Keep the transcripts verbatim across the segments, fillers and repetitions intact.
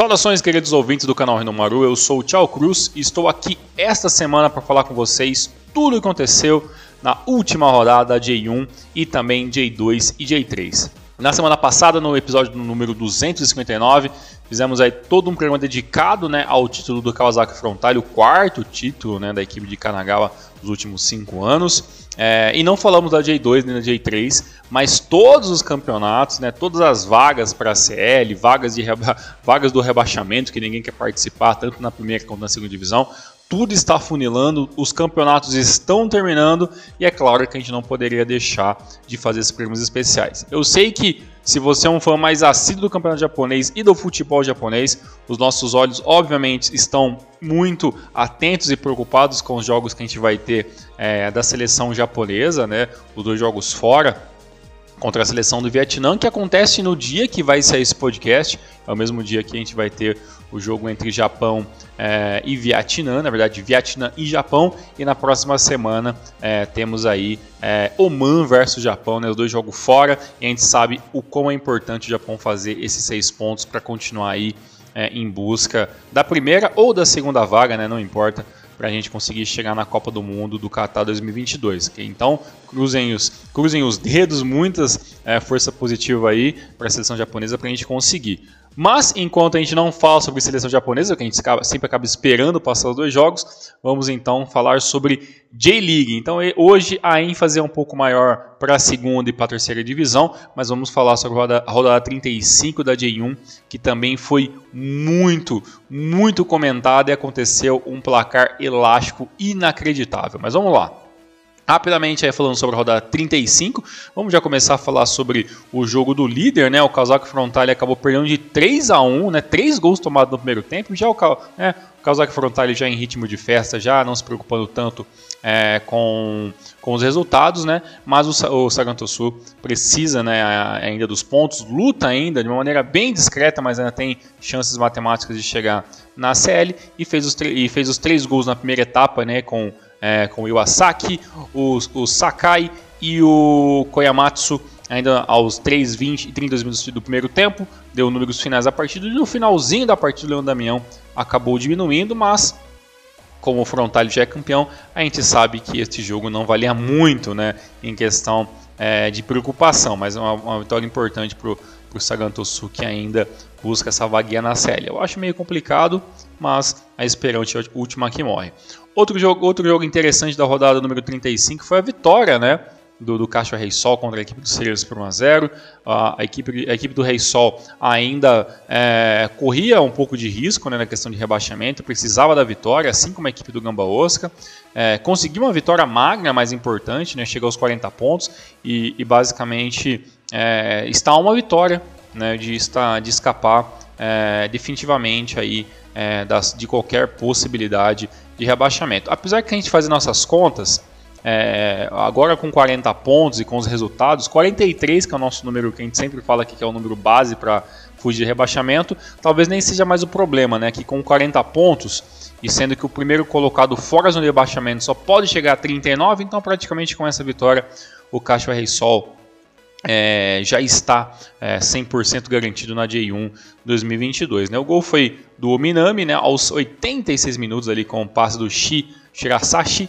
Saudações, queridos ouvintes do canal Renomaru, eu sou o Tchau Cruz e estou aqui esta semana para falar com vocês tudo o que aconteceu na última rodada J um e também J dois e J três. Na semana passada, no episódio número duzentos e cinquenta e nove, fizemos aí todo um programa dedicado, né, ao título do Kawasaki Frontale, o quarto título, né, da equipe de Kanagawa dos últimos cinco anos. É, e não falamos da J dois nem da J três, mas todos os campeonatos, né, todas as vagas para a C L, vagas, de reba vagas do rebaixamento que ninguém quer participar, tanto na primeira quanto na segunda divisão, tudo está funilando, os campeonatos estão terminando e é claro que a gente não poderia deixar de fazer esses programas especiais. Eu sei que se você é um fã mais assíduo do campeonato japonês e do futebol japonês, os nossos olhos obviamente estão muito atentos e preocupados com os jogos que a gente vai ter é, da seleção japonesa, né? Os dois jogos fora contra a seleção do Vietnã, que acontece no dia que vai sair esse podcast, é o mesmo dia que a gente vai ter o jogo entre Japão é, e Vietnã, na verdade Vietnã e Japão, e na próxima semana é, temos aí é, Oman versus Japão, né, os dois jogos fora, e a gente sabe o quão é importante o Japão fazer esses seis pontos para continuar aí é, em busca da primeira ou da segunda vaga, né, não importa, para a gente conseguir chegar na Copa do Mundo do Qatar dois mil e vinte e dois. Okay? Então, cruzem os, cruzem os dedos, muitas é, força positiva aí para a seleção japonesa para a gente conseguir. Mas, enquanto a gente não fala sobre seleção japonesa, que a gente sempre acaba esperando passar os dois jogos, vamos então falar sobre J-League. Então, hoje a ênfase é um pouco maior para a segunda e para a terceira divisão, mas vamos falar sobre a rodada, a rodada trinta e cinco da J um, que também foi muito, muito comentada e aconteceu um placar elástico inacreditável. Mas vamos lá. Rapidamente aí falando sobre a rodada trinta e cinco, vamos já começar a falar sobre o jogo do líder, né? O Kawasaki Frontale acabou perdendo de três a um, né? três gols tomados no primeiro tempo. Já o, né? o Kawasaki Frontale já em ritmo de festa, já não se preocupando tanto é, com, com os resultados, né? Mas o, o Sagantosu precisa, né, ainda dos pontos, luta ainda de uma maneira bem discreta, mas ainda tem chances matemáticas de chegar na C L e fez os, e fez os três gols na primeira etapa, né? Com É, com o Iwasaki, o, o Sakai e o Koyamatsu ainda aos três, vinte e trinta minutos do primeiro tempo, deu números finais da partida e no finalzinho da partida o Leão Damião acabou diminuindo, mas como o Frontale já é campeão, a gente sabe que este jogo não valia muito, né, em questão é, de preocupação, mas é uma, uma vitória importante para o Sagantosu, que ainda busca essa vaguinha na série. Eu acho meio complicado, mas a esperança é a última que morre. Outro jogo, outro jogo interessante da rodada número trinta e cinco foi a vitória, né, do, do Caixa Rei Sol contra a equipe do Cereço por um a zero. A, a, equipe, a equipe do Rei Sol ainda é, corria um pouco de risco, né, na questão de rebaixamento, precisava da vitória, assim como a equipe do Gamba Osaka. É, conseguiu uma vitória magra, mais importante, né, chegou aos quarenta pontos e, e basicamente é, está uma vitória, né, de, estar, de escapar é, definitivamente aí, é, das, de qualquer possibilidade de rebaixamento. Apesar que a gente faz nossas contas, é, agora com quarenta pontos e com os resultados, quarenta e três, que é o nosso número que a gente sempre fala aqui, que é o número base para fugir de rebaixamento, talvez nem seja mais o problema, né? Que com quarenta pontos, e sendo que o primeiro colocado fora do rebaixamento só pode chegar a trinta e nove, então praticamente com essa vitória o Caixa Rei Sol É, já está é, cem por cento garantido na J um dois mil e vinte e dois. Né? O gol foi do Ominami, né, aos oitenta e seis minutos ali, com o passe do Shi Shirasashi,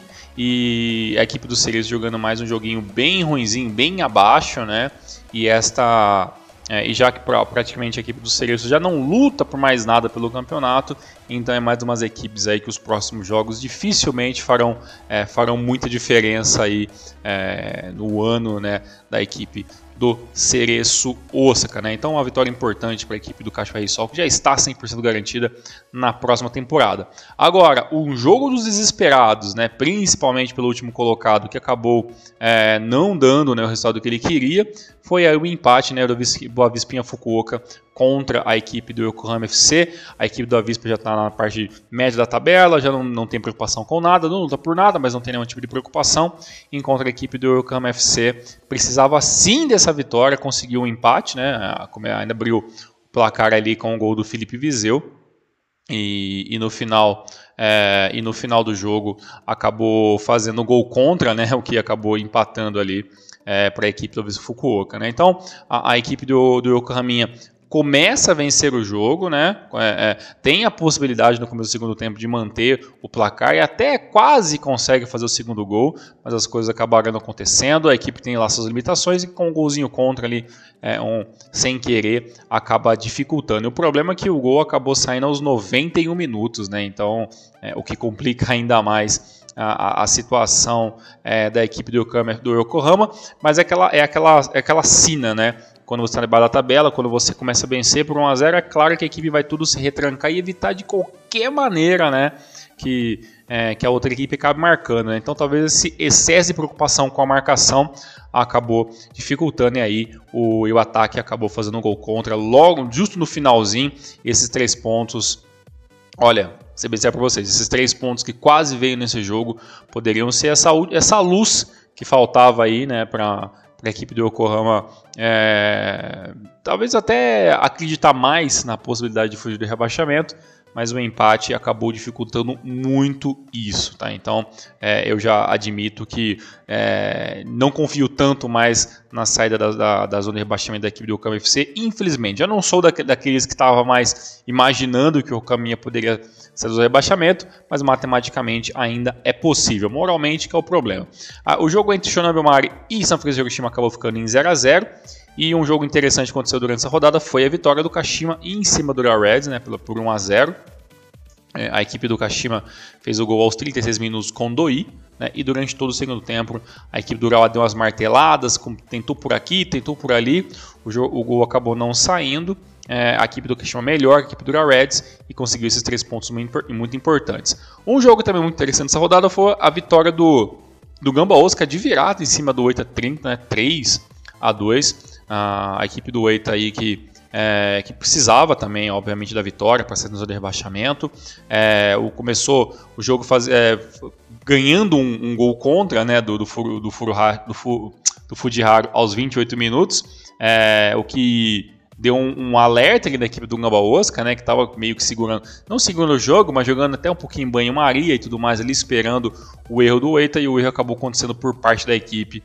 e a equipe do Cereço jogando mais um joguinho bem ruinzinho, bem abaixo, né? E esta é, e já que pra, praticamente a equipe do Cereço já não luta por mais nada pelo campeonato, então é mais umas equipes aí que os próximos jogos dificilmente farão, é, farão muita diferença aí, é, no ano, né, da equipe do Cereço Osaka, né? Então uma vitória importante para a equipe do Caixa Rei Sol, que já está cem por cento garantida na próxima temporada. Agora, um jogo dos desesperados, né, principalmente pelo último colocado, que acabou é, não dando, né, o resultado que ele queria, foi aí o empate, né, do Boa Vispinha Fukuoka contra a equipe do Yokohama F C. A equipe do Avispa já está na parte média da tabela, já não, não tem preocupação com nada, não luta por nada, mas não tem nenhum tipo de preocupação. Enquanto a equipe do Yokohama F C precisava sim dessa vitória, conseguiu um empate, né? Ainda abriu o placar ali com o gol do Felipe Viseu. E, e, no final, é, e no final do jogo acabou fazendo gol contra, né, o que acabou empatando ali é, para a equipe do Avispa Fukuoka. Né? Então a, a equipe do, do Yokohama começa a vencer o jogo, né? É, é, tem a possibilidade no começo do segundo tempo de manter o placar e até quase consegue fazer o segundo gol, mas as coisas acabaram não acontecendo, a equipe tem lá suas limitações e com um golzinho contra ali, é, um, sem querer, acaba dificultando. E o problema é que o gol acabou saindo aos noventa e um minutos, né? Então, é, o que complica ainda mais A, a, a situação é, da equipe do Yokohama, do Yokohama, mas é aquela, é aquela, é aquela sina, né? Quando você está debaixo da tabela, quando você começa a vencer por um a zero, é claro que a equipe vai tudo se retrancar e evitar de qualquer maneira, né, que, é, que a outra equipe acabe marcando, né? Então talvez esse excesso de preocupação com a marcação acabou dificultando e aí o, o ataque acabou fazendo um gol contra logo, justo no finalzinho, esses três pontos. Olha, ser bem sincero para vocês, esses três pontos que quase veio nesse jogo poderiam ser essa, essa luz que faltava aí, né, para a equipe do Yokohama, é, talvez até acreditar mais na possibilidade de fugir do rebaixamento, mas o empate acabou dificultando muito isso, tá? Então é, eu já admito que é, não confio tanto mais na saída da, da, da zona de rebaixamento da equipe do Yokohama F C, infelizmente. Já não sou da, daqueles que estava mais imaginando que o Yokohama poderia sair do rebaixamento, mas matematicamente ainda é possível. Moralmente que é o problema. Ah, o jogo entre Shonan Bellmare e San Francisco Hiroshima acabou ficando em zero a zero. E um jogo interessante que aconteceu durante essa rodada foi a vitória do Kashima em cima do Real Reds, né, por um a zero. É, a equipe do Kashima fez o gol aos trinta e seis minutos com Doi, né, e durante todo o segundo tempo a equipe do Real deu umas marteladas, tentou por aqui, tentou por ali, o, jogo, o gol acabou não saindo. É, a equipe do Kashima melhor, a equipe do Real Reds, e conseguiu esses três pontos muito, muito importantes. Um jogo também muito interessante nessa rodada foi a vitória do, do Gamba Osaka de virada em cima do Oita trinta, né, três a dois. A equipe do Oita aí que, é, que precisava também, obviamente, da vitória para sair no zona de rebaixamento. É, o, começou o jogo faz, é, ganhando um, um gol contra, né, do, do, Furu, do, Furuha, do, Fu, do Fujiharu aos vinte e oito minutos, é, o que deu um, um alerta aqui da equipe do Gamba Osaka, né, que estava meio que segurando, não segurando o jogo, mas jogando até um pouquinho em banho-maria e tudo mais ali, esperando o erro do Oita, e o erro acabou acontecendo por parte da equipe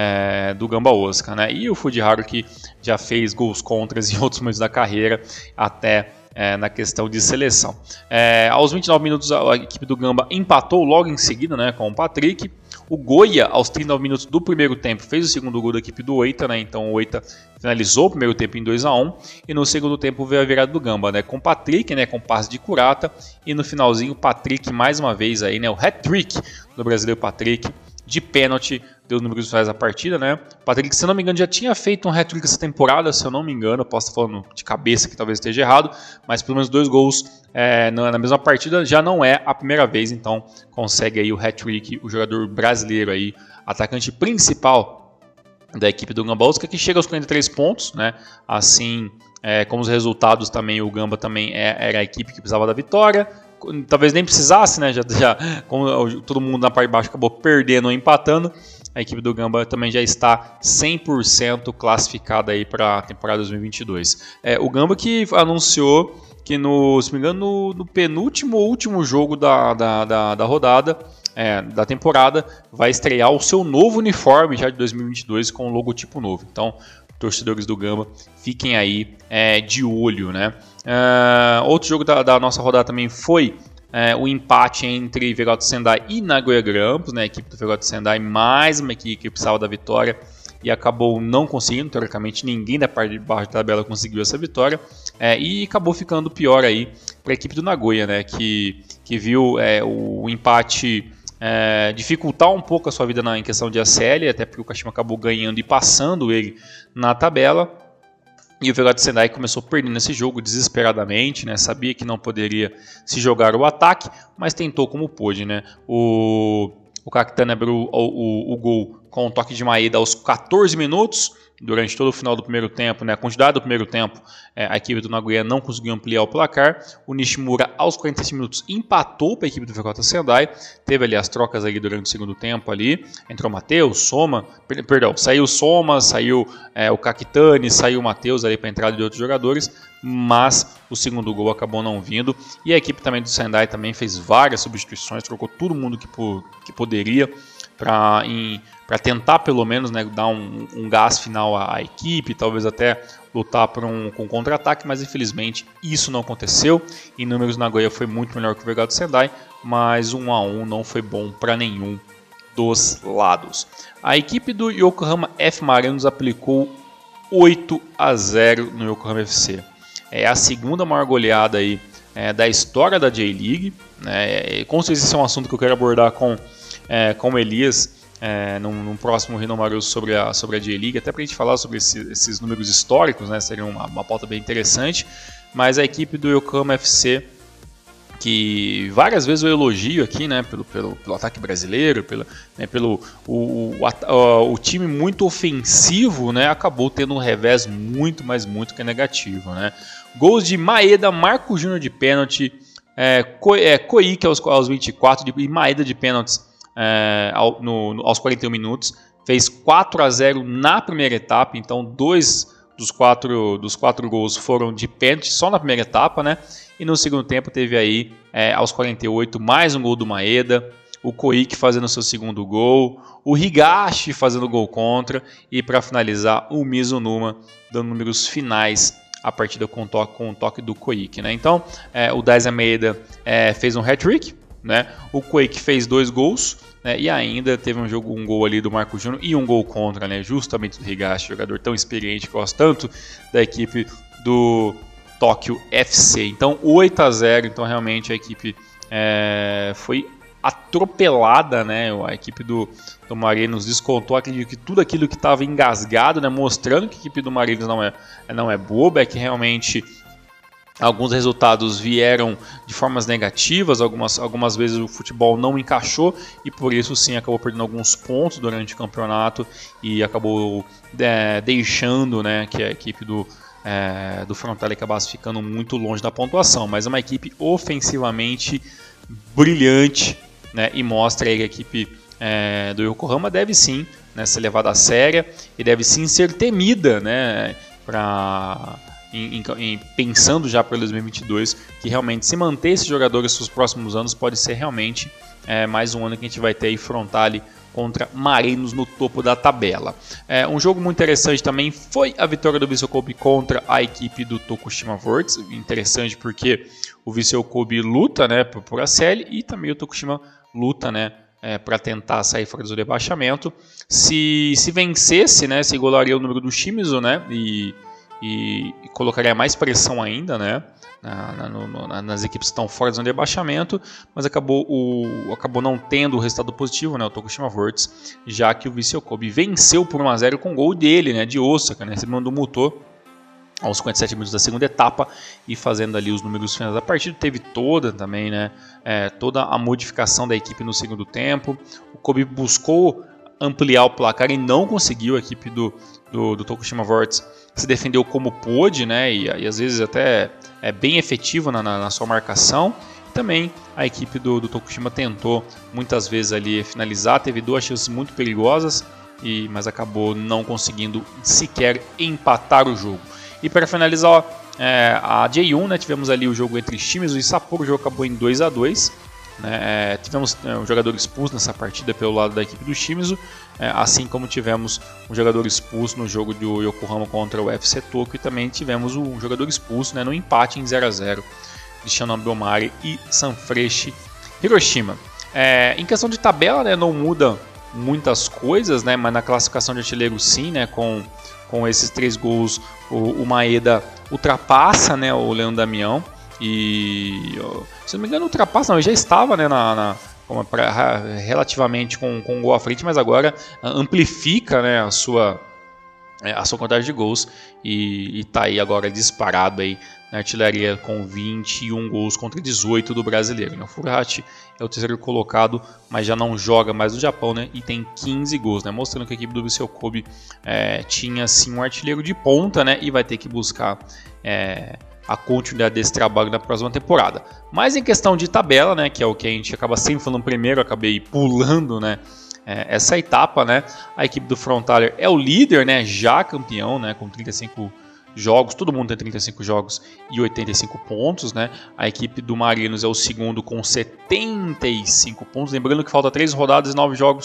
É, do Gamba Osaka, né? E o Fujiharu que já fez gols contras em outros momentos da carreira, até é, na questão de seleção. É, aos vinte e nove minutos a equipe do Gamba empatou logo em seguida, né, com o Patrick. O Goya, aos trinta e nove minutos do primeiro tempo, fez o segundo gol da equipe do Oita, né? Então o Oita finalizou o primeiro tempo em dois a um e no segundo tempo veio a virada do Gamba, né? Com o Patrick, né, com passe de Kurata, e no finalzinho o Patrick mais uma vez aí, né, o hat-trick do brasileiro Patrick, de pênalti, deu números finais da partida, né? O Patrick, se eu não me engano, já tinha feito um hat-trick essa temporada, se eu não me engano, eu posso estar falando de cabeça que talvez esteja errado, mas pelo menos dois gols é, na mesma partida já não é a primeira vez, então consegue aí o hat-trick, o jogador brasileiro aí, atacante principal da equipe do Gamba Osaka, que chega aos quarenta e três pontos, né? Assim, é, como os resultados também, o Gamba também é, era a equipe que precisava da vitória. Talvez nem precisasse, né? Já, já, como todo mundo na parte de baixo acabou perdendo ou empatando, a equipe do Gamba também já está cem por cento classificada aí para a temporada dois mil e vinte e dois. É, o Gamba que anunciou que, no, se não me engano, no, no penúltimo ou último jogo da, da, da, da rodada, é, da temporada, vai estrear o seu novo uniforme já de dois mil e vinte e dois com um logotipo novo. Então, torcedores do Gamba, fiquem aí é, de olho, né? Uh, outro jogo da, da nossa rodada também foi é, o empate entre Vegoto Sendai e Nagoya Grampus, né? A equipe do Vegoto Sendai, mais uma equipe que precisava da vitória e acabou não conseguindo. Teoricamente, ninguém da parte de baixo da tabela conseguiu essa vitória, é, e acabou ficando pior aí para a equipe do Nagoya, né? Que, que viu é, o empate É, dificultar um pouco a sua vida na, em questão de A C L, até porque o Kashima acabou ganhando e passando ele na tabela, e o Vegoto Sendai começou perdendo esse jogo desesperadamente, né? Sabia que não poderia se jogar o ataque, mas tentou como pôde, né? O, o Kakitani abriu o, o, o gol com um toque de Maeda aos quatorze minutos, durante todo o final do primeiro tempo, né, a quantidade do primeiro tempo, é, a equipe do Nagoya não conseguiu ampliar o placar. O Nishimura, aos quarenta e cinco minutos, empatou para a equipe do Vegoto Sendai. Teve ali as trocas ali durante o segundo tempo ali. Entrou o Matheus, Soma, per, perdão, saiu o Soma, saiu é, o Kakitani, saiu o Matheus ali para a entrada de outros jogadores, mas o segundo gol acabou não vindo. E a equipe também do Sendai também fez várias substituições, trocou todo mundo que, que poderia. para para tentar pelo menos, né, dar um, um gás final à, à equipe, talvez até lutar por um, com um contra-ataque, mas infelizmente isso não aconteceu. Em números, Nagoya foi muito melhor que o Vergado Sendai, mas um a um não foi bom para nenhum dos lados. A equipe do Yokohama F Marinos aplicou oito a zero no Yokohama F C. É a segunda maior goleada aí, é, da história da J-League. Né? Com certeza esse é um assunto que eu quero abordar com, é, com o Elias é, num, num próximo Hinomaru sobre a, sobre a J-League, até para a gente falar sobre esse, esses números históricos, né? Seria uma, uma pauta bem interessante. Mas a equipe do Yokohama F C, que várias vezes eu elogio aqui, né, pelo, pelo, pelo ataque brasileiro, pelo, né, pelo o, o, o, o time muito ofensivo, né, acabou tendo um revés muito, mas muito que negativo. Né. Gols de Maeda, Marco Júnior de pênalti, é, Ko, é, Koike aos, aos vinte e quatro de, e Maeda de pênaltis é, ao, no, no, aos quarenta e um minutos, fez quatro a zero na primeira etapa, então dois dos quatro, dos quatro gols foram de pênalti só na primeira etapa, né? E no segundo tempo teve aí, é, aos quarenta e oito, mais um gol do Maeda, o Koike fazendo seu segundo gol, o Higashi fazendo gol contra, e para finalizar, o Mizunuma dando números finais a partida com o toque, com o toque do Koike. Né? Então, é, o Daisuke Maeda é, fez um hat-trick, né? O Koike fez dois gols, né? E ainda teve um, jogo, um gol ali do Marco Júnior e um gol contra, né? Justamente do Higashi, jogador tão experiente que gosta tanto da equipe do Tóquio F C. Então oito a zero, então realmente a equipe é, foi atropelada, né? A equipe do, do Marinos descontou, acredito que tudo aquilo que estava engasgado, né? Mostrando que a equipe do Marinos não é, não é boba, é que realmente alguns resultados vieram de formas negativas, algumas, algumas vezes o futebol não encaixou e por isso sim acabou perdendo alguns pontos durante o campeonato e acabou é, deixando, né, que a equipe do É, do Frontale acabasse ficando muito longe da pontuação, mas é uma equipe ofensivamente brilhante, né, e mostra aí que a equipe é, do Yokohama deve sim, né, ser levada a séria e deve sim ser temida, né, pra, em, em, em, pensando já para dois mil e vinte e dois, que realmente se manter esses jogadores nos próximos anos pode ser realmente é, mais um ano que a gente vai ter aí Frontale contra Marinos no topo da tabela. É, um jogo muito interessante também foi a vitória do Vissel Kobe contra a equipe do Tokushima Vortex. Interessante porque o Vissel Kobe luta, né, por, por a série e também o Tokushima luta, né, é, para tentar sair fora do rebaixamento. Se, se vencesse, né, se igualaria o número do Shimizu, né, e, e, e colocaria mais pressão ainda, né, Na, na, no, na, nas equipes que estão fora do rebaixamento, mas acabou, o, acabou não tendo o resultado positivo, né, o Tokushima Vortex, já que o Vissel Kobe venceu por um a zero com o gol dele, né, de Osaka, né, recebendo do Muto aos cinquenta e sete minutos da segunda etapa e fazendo ali os números finais da partida. Teve toda também, né, é, toda a modificação da equipe no segundo tempo. O Kobe buscou ampliar o placar e não conseguiu. A equipe do, do, do Tokushima Vortex se defendeu como pôde, né, e, e às vezes até é bem efetivo na, na, na sua marcação. Também a equipe do, do Tokushima tentou muitas vezes ali finalizar, teve duas chances muito perigosas, e, mas acabou não conseguindo sequer empatar o jogo. E para finalizar, ó, é, a J um, né, tivemos ali o jogo entre Shimizu e Sapporo, o jogo acabou em dois a dois. Né, é, tivemos é, um jogador expulso nessa partida pelo lado da equipe do Shimizu, é, assim como tivemos um jogador expulso no jogo do Yokohama contra o F C Tokyo, e também tivemos um jogador expulso, né, no empate em zero a zero de Shinobu Omari e Sanfrecce Hiroshima. É, em questão de tabela, né, não muda muitas coisas, né, mas na classificação de artilheiro sim, né, com, com esses três gols o, o Maeda ultrapassa, né, o Leandro Damião. E, se não me engano, ultrapassa, não, ele já estava, né, na, na, pra, relativamente com, com um gol à frente, mas agora amplifica, né, a sua, a sua quantidade de gols e está aí agora disparado aí na artilharia com vinte e um gols contra dezoito do brasileiro. Né? O Furuhashi é o terceiro colocado, mas já não joga mais no Japão, né, e tem quinze gols, né, mostrando que a equipe do Vissel Kobe é, tinha sim um artilheiro de ponta, né, e vai ter que buscar é, a continuidade desse trabalho na próxima temporada. Mas em questão de tabela, né, que é o que a gente acaba sempre falando primeiro, eu acabei pulando, né, é, essa etapa, né, a equipe do Frontale é o líder, né, já campeão, né, com trinta e cinco jogos, todo mundo tem trinta e cinco jogos e oitenta e cinco pontos, né, a equipe do Marinos é o segundo com setenta e cinco pontos, lembrando que falta três rodadas e nove jogos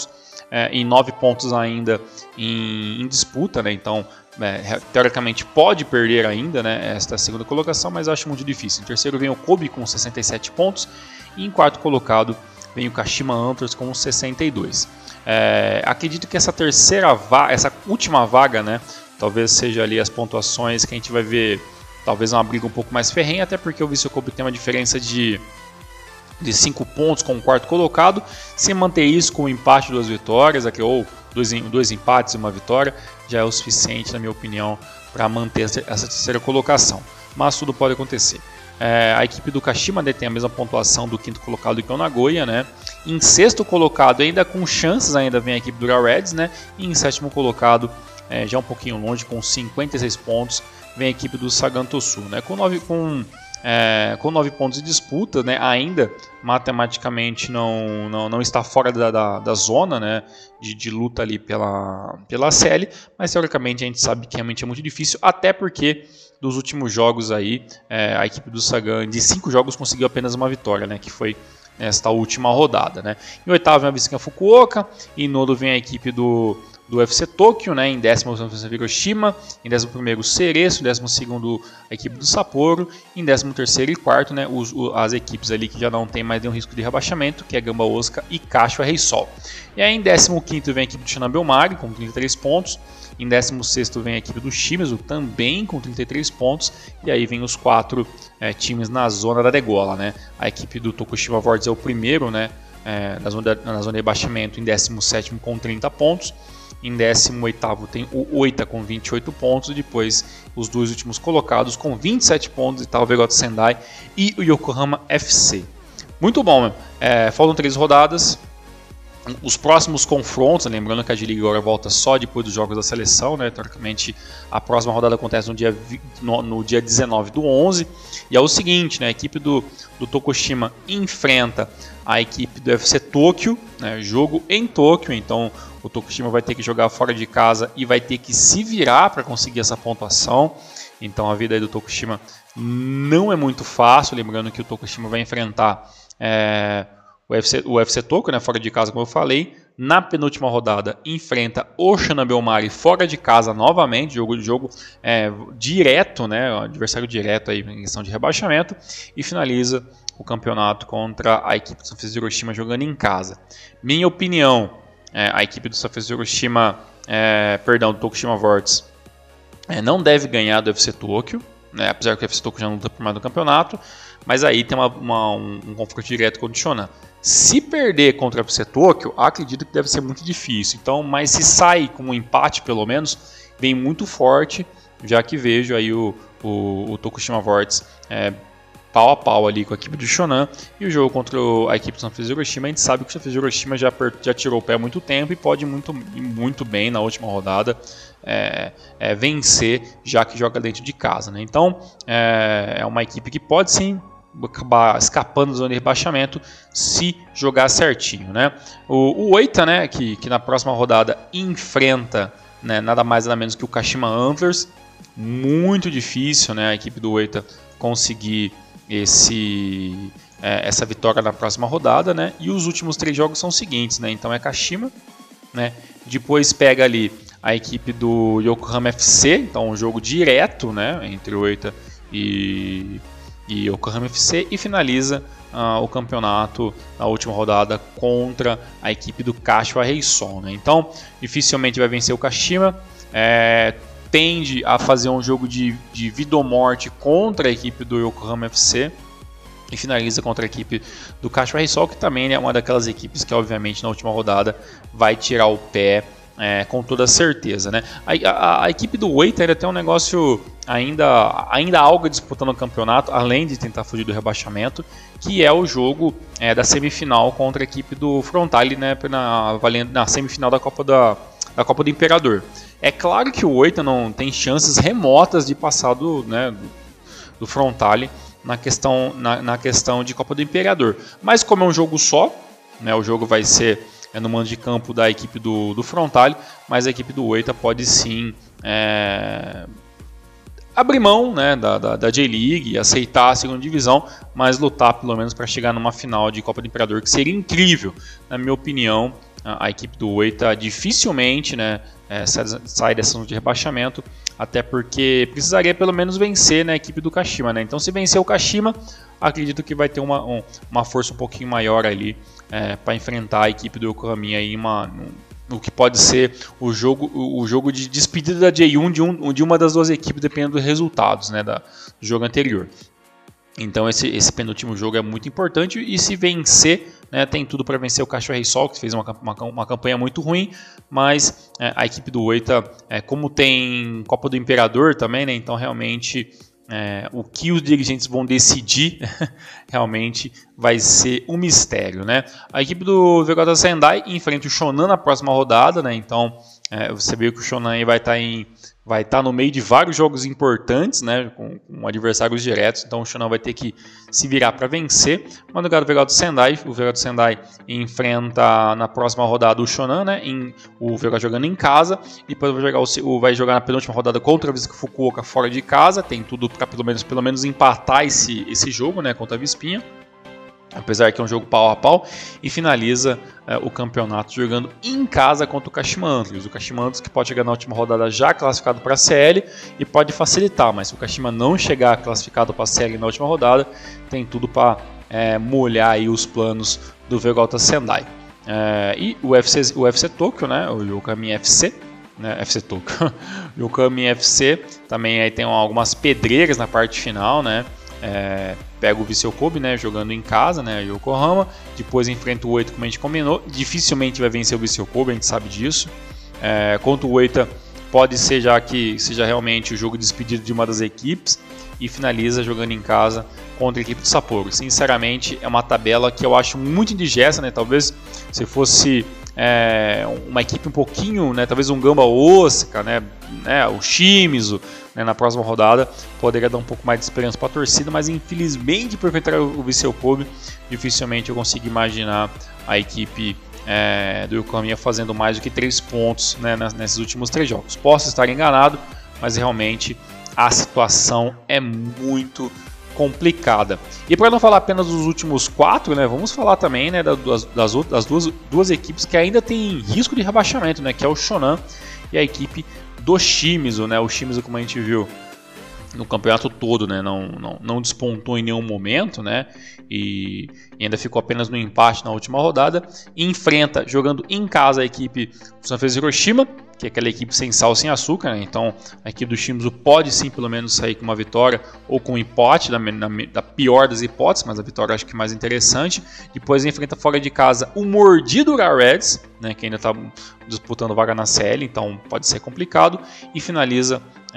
é, e nove pontos ainda em, em disputa, né? Então é, teoricamente pode perder ainda, né, esta segunda colocação, mas acho muito difícil. Em terceiro vem o Kobe com sessenta e sete pontos e em quarto colocado vem o Kashima Antlers com sessenta e dois. É, acredito que essa terceira vaga, essa última vaga, né, talvez seja ali as pontuações que a gente vai ver, talvez uma briga um pouco mais ferrenha, até porque o Vissel Kobe tem uma diferença de de cinco pontos com o quarto colocado. Se manter isso com um empate e duas vitórias, aqui, ou dois, dois empates e uma vitória, já é o suficiente, na minha opinião, para manter essa terceira colocação. Mas tudo pode acontecer. É, a equipe do Kashima, né, tem a mesma pontuação do quinto colocado que o Nagoya, né? Em sexto colocado, ainda com chances, ainda vem a equipe do Real Reds, né? E em sétimo colocado, é, já um pouquinho longe, com cinquenta e seis pontos, vem a equipe do Sagan Tosu, né? Com nove com É, com nove pontos de disputa, né, ainda matematicamente não, não, não está fora da, da, da zona, né, de, de luta ali pela, pela C L, mas teoricamente a gente sabe que realmente é muito difícil, até porque dos últimos jogos aí, é, a equipe do Sagan de cinco jogos conseguiu apenas uma vitória, né, que foi nesta última rodada. Né. Em oitavo vem a Visca Fukuoka, e em nono vem a equipe do do U F C Tóquio, né, em décimo o Hiroshima, em décimo primeiro o Cereço, em décimo segundo a equipe do Sapporo, em décimo terceiro e quarto, né, os, as equipes ali que já não tem mais nenhum risco de rebaixamento, que é Gamba Osaka e Kashiwa Reysol. E aí em décimo quinto vem a equipe do Shonan Bellmare com trinta e três pontos, em décimo sexto vem a equipe do Shimizu também com trinta e três pontos, e aí vem os quatro é, times na zona da degola, né, a equipe do Tokushima Vortex é o primeiro, né, é, na, zona de, na zona de rebaixamento, em décimo sétimo com trinta pontos. Em décimo oitavo tem o Oita com vinte e oito pontos, e depois os dois últimos colocados com vinte e sete pontos, Itaú Vegoto Sendai e o Yokohama F C. Muito bom, né? É, faltam três rodadas. Os próximos confrontos, lembrando que a G-League agora volta só depois dos jogos da seleção, né? Teoricamente a próxima rodada acontece no dia, no, no dia dezenove do onze, e é o seguinte, né? A equipe do, do Tokushima enfrenta a equipe do U F C Tóquio, né? Jogo em Tóquio, então o Tokushima vai ter que jogar fora de casa e vai ter que se virar para conseguir essa pontuação. Então a vida aí do Tokushima não é muito fácil, lembrando que o Tokushima vai enfrentar é, o U F C, o U F C Tóquio, né, fora de casa, como eu falei. Na penúltima rodada enfrenta o Shonan Bellmare fora de casa novamente, jogo de jogo é, direto, né, adversário direto aí em questão de rebaixamento, e finaliza o campeonato contra a equipe do Sanfrecce Hiroshima jogando em casa. Minha opinião, é, a equipe do Sanfrecce Hiroshima, é, perdão, do Tokushima Vortex, é, não deve ganhar do U F C Tóquio, né, apesar que o U F C Tóquio já não luta por mais do campeonato, mas aí tem uma, uma, um, um confronto direto contra o Shonan. Se perder contra o U F C Tóquio, acredito que deve ser muito difícil. Então, mas se sai com um empate, pelo menos, vem muito forte, já que vejo aí o, o, o Tokushima Vortex é, pau a pau ali com a equipe do Shonan, e o jogo contra a equipe do Sanfrecce Hiroshima, a gente sabe que o Sanfrecce Hiroshima já, já tirou o pé há muito tempo e pode ir muito, muito bem na última rodada é, é, vencer, já que joga dentro de casa, né? Então é, é uma equipe que pode sim acabar escapando da zona de rebaixamento se jogar certinho, né? O, o Oita, né, que, que na próxima rodada enfrenta, né, nada mais nada menos que o Kashima Antlers, muito difícil, né, a equipe do Oita conseguir esse, é, essa vitória na próxima rodada, né? E os últimos três jogos são os seguintes, né? Então é Kashima, né? Depois pega ali a equipe do Yokohama F C, então um jogo direto, né, entre o Oita e, e Yokohama F C, e finaliza uh, o campeonato na última rodada contra a equipe do Kashiwa Reysol, né? Então dificilmente vai vencer o Kashima. É, tende a fazer um jogo de, de vida ou morte contra a equipe do Yokohama F C e finaliza contra a equipe do Kashiwa Reysol, que também é uma daquelas equipes que obviamente na última rodada vai tirar o pé é, com toda certeza, né? A, a, a equipe do Oita ainda tem um negócio ainda, ainda algo disputando o campeonato, além de tentar fugir do rebaixamento, que é o jogo é, da semifinal contra a equipe do Frontale, né, na, na semifinal da Copa, da, da Copa do Imperador. É claro que o Oita não tem chances remotas de passar do, né, do, do Frontale na questão, na, na questão de Copa do Imperador. Mas como é um jogo só, né, o jogo vai ser é, no mando de campo da equipe do, do Frontale, mas a equipe do Oita pode sim é, abrir mão, né, da, da, da J-League, aceitar a segunda divisão, mas lutar pelo menos para chegar numa final de Copa do Imperador, que seria incrível, na minha opinião. a, a equipe do Oita dificilmente, né, é, sai, sai dessa zona de rebaixamento, até porque precisaria pelo menos vencer, né, a equipe do Kashima, né? Então se vencer o Kashima, acredito que vai ter uma, um, uma força um pouquinho maior ali é, para enfrentar a equipe do Yokohama aí uma, no que pode ser o jogo, o jogo de despedida da J um de, um de uma das duas equipes, dependendo dos resultados, né, da, do jogo anterior. Então esse, esse penúltimo jogo é muito importante e se vencer, né, tem tudo para vencer o Kashiwa Reysol, que fez uma, uma, uma campanha muito ruim, mas é, a equipe do Oita, é, como tem Copa do Imperador também, né, então realmente é, o que os dirigentes vão decidir realmente vai ser um mistério, né? A equipe do V J Sendai enfrenta o Shonan na próxima rodada, né, então é, você vê que o Shonan aí vai estar tá em vai estar tá no meio de vários jogos importantes, né, com, com adversários diretos, então o Shonan vai ter que se virar para vencer. Mas no lugar do V J Sendai, o V J Sendai enfrenta na próxima rodada o Shonan, né, em, o V J jogando em casa, e depois vai jogar, o, vai jogar na penúltima rodada contra a Visca Fukuoka fora de casa, tem tudo para pelo menos, pelo menos empatar esse, esse jogo, né, contra a Vispinha, apesar que é um jogo pau a pau, e finaliza é, o campeonato jogando em casa contra o Kashima Antlers. O Kashima Antlers que pode chegar na última rodada já classificado para a C L e pode facilitar, mas se o Kashima não chegar classificado para a C L na última rodada, tem tudo para é, molhar aí os planos do V J Sendai. É, e o U F C, o U F C Tokyo, né, o Yokohama F C, né, F C Tokyo, o Yokohama F C também aí tem algumas pedreiras na parte final, né. É, pega o Vissel Kobe, né, jogando em casa, né, Yokohama, depois enfrenta o Oita, como a gente combinou, dificilmente vai vencer o Vissel Kobe, a gente sabe disso. É, contra o Oita pode ser já que seja realmente o jogo de despedida de uma das equipes e finaliza jogando em casa contra a equipe do Sapporo. Sinceramente, é uma tabela que eu acho muito indigesta, né, talvez se fosse é, uma equipe um pouquinho, né, talvez um Gamba Osaka, né, né, o Shimizu, né, na próxima rodada, poderia dar um pouco mais de esperança para a torcida, mas infelizmente por enfrentar o Vissel Kobe, dificilmente eu consigo imaginar a equipe é, do Yokohama fazendo mais do que três pontos, né, nesses últimos três jogos. Posso estar enganado, mas realmente a situação é muito complicada. E para não falar apenas dos últimos quatro, né, vamos falar também, né, das, das, das duas, duas equipes que ainda têm risco de rebaixamento, né, que é o Shonan e a equipe do Shimizu, né, o Shimizu, como a gente viu no campeonato todo, né, não, não, não despontou em nenhum momento, né, e, e ainda ficou apenas no empate na última rodada, e enfrenta, jogando em casa, a equipe do Sanfrecce Hiroshima, que é aquela equipe sem sal, sem açúcar, né? Então a equipe do Shimizu pode sim pelo menos sair com uma vitória ou com um empate, da, da, da pior das hipóteses, mas a vitória eu acho que é mais interessante. Depois enfrenta fora de casa o mordido Ura Reds, né, que ainda está disputando vaga na C L, então pode ser complicado, e finaliza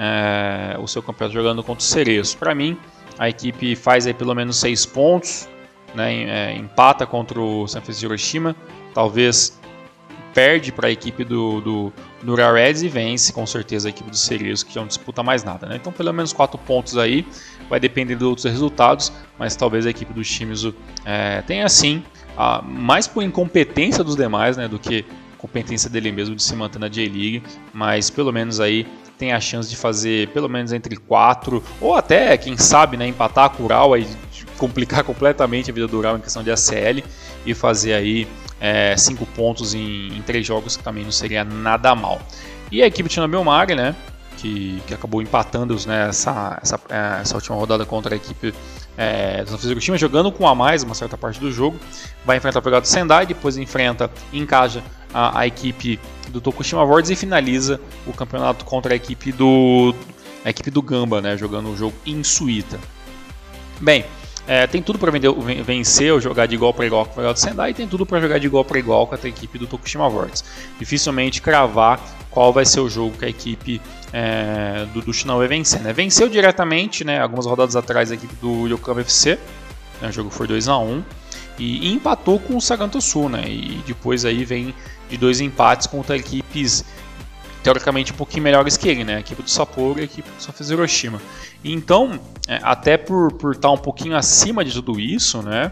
é, o seu campeonato jogando contra o Cereço. Para mim, a equipe faz aí pelo menos seis pontos, né, é, empata contra o Sanfrecce Hiroshima, talvez perde para a equipe do, do, do Ura Reds e vence com certeza a equipe do Cereço, que já não disputa mais nada, né? Então pelo menos quatro pontos aí, vai depender dos outros resultados, mas talvez a equipe do Shimizu é, tenha sim, a, mais por incompetência dos demais, né, do que competência dele mesmo de se manter na J-League, mas pelo menos aí tem a chance de fazer pelo menos entre quatro, ou até, quem sabe, né, empatar com o Ural, e complicar completamente a vida do Ural em questão de A C L e fazer aí É, cinco pontos em, em três jogos, que também não seria nada mal. E a equipe de Tsunobi Omari, né, que, que acabou empatando, né, essa, essa, essa última rodada contra a equipe é, do Sanfrecce Hiroshima, jogando com a mais uma certa parte do jogo, vai enfrentar o V J Sendai, depois enfrenta em casa a, a equipe do Tokushima Warriors e finaliza o campeonato contra a equipe do, a equipe do Gamba, né, jogando o jogo em Suíta. Bem, É, tem tudo para vencer ou jogar de igual para igual com o V J Sendai, e tem tudo para jogar de igual para igual com a equipe do Tokushima Warriors. Dificilmente cravar qual vai ser o jogo que a equipe é, do, do Shinhan vai vencer, né? Venceu diretamente, né, algumas rodadas atrás, a equipe do Yokohama F C, né, o jogo foi dois a um, e, e empatou com o Saganto Sul, né, e depois aí vem de dois empates contra equipes teoricamente um pouquinho melhores que ele, né? A equipe do Sapporo e a equipe do Sanfrecce Hiroshima. Então, é, até por, por estar um pouquinho acima de tudo isso, né?